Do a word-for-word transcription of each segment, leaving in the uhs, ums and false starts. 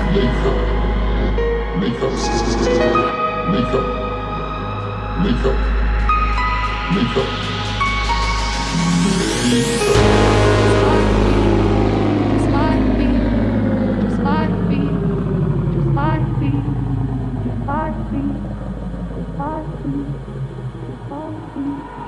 Makeup. Makeup. Makeup. Makeup. Makeup. Just like me. Just like me. Just like me. Just like me. Just like me. Just like me.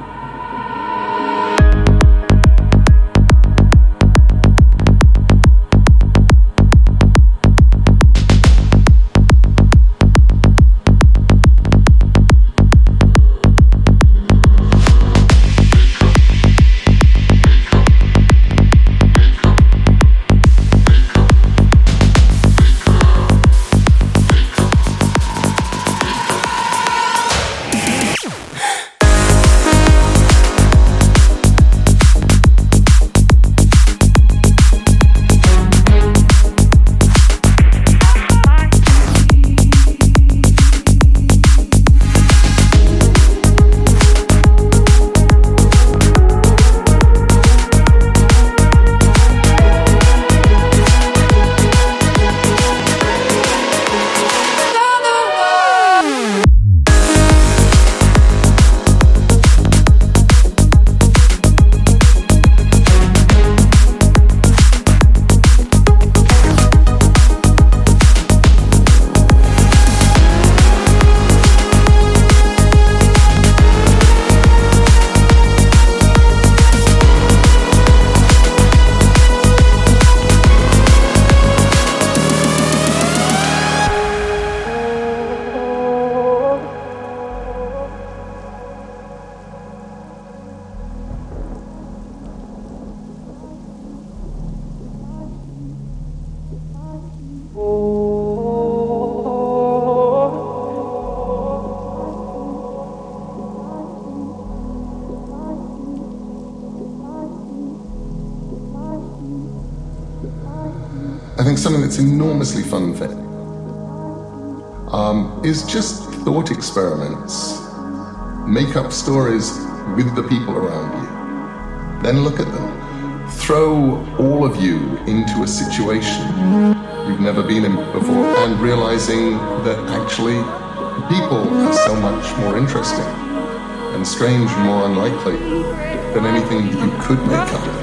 I think something that's enormously fun for um, is just thought experiments. Make up stories with the people around you. Then look at them. Throw all of you into a situation you've never been in before and realizing that actually people are so much more interesting and strange and more unlikely than anything you could make up.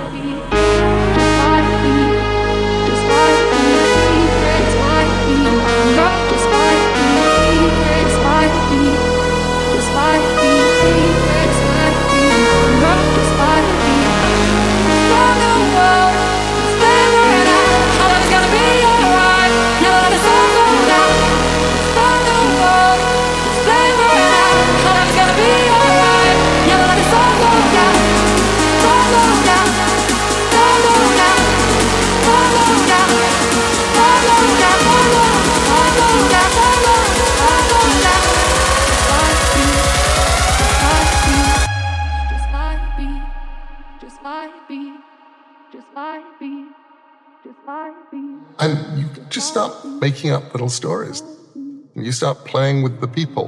And you just start making up little stories. And you start playing with the people.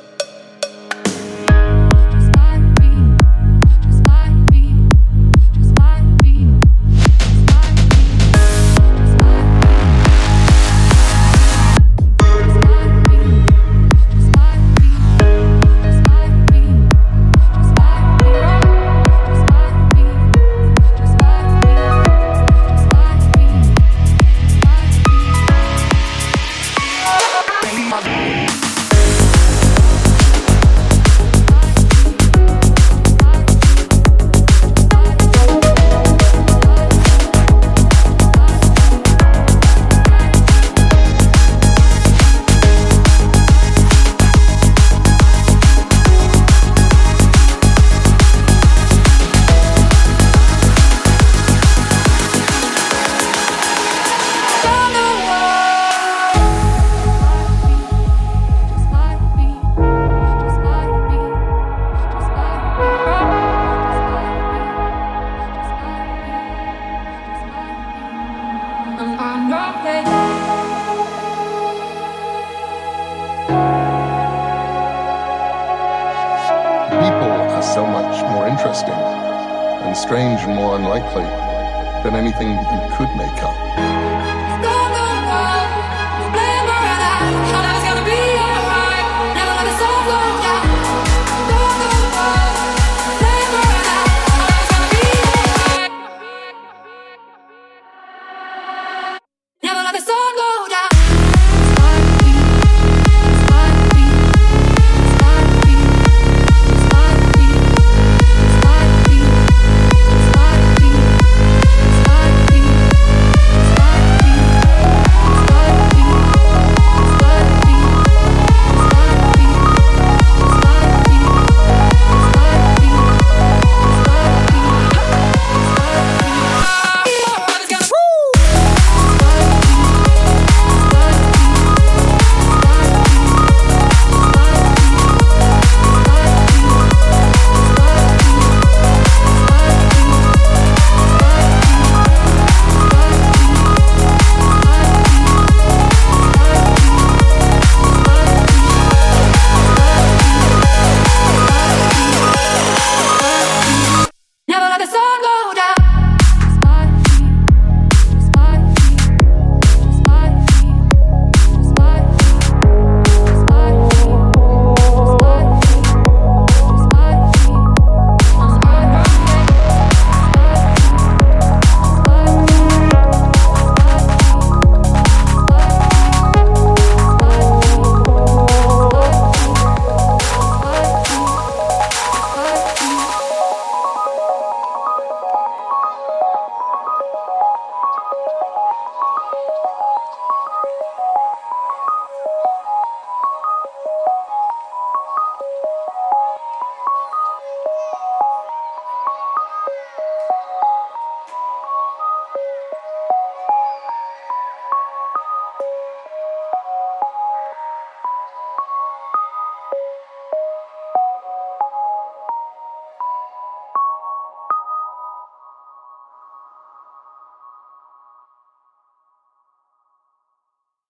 So much more interesting and strange and more unlikely than anything you could make up.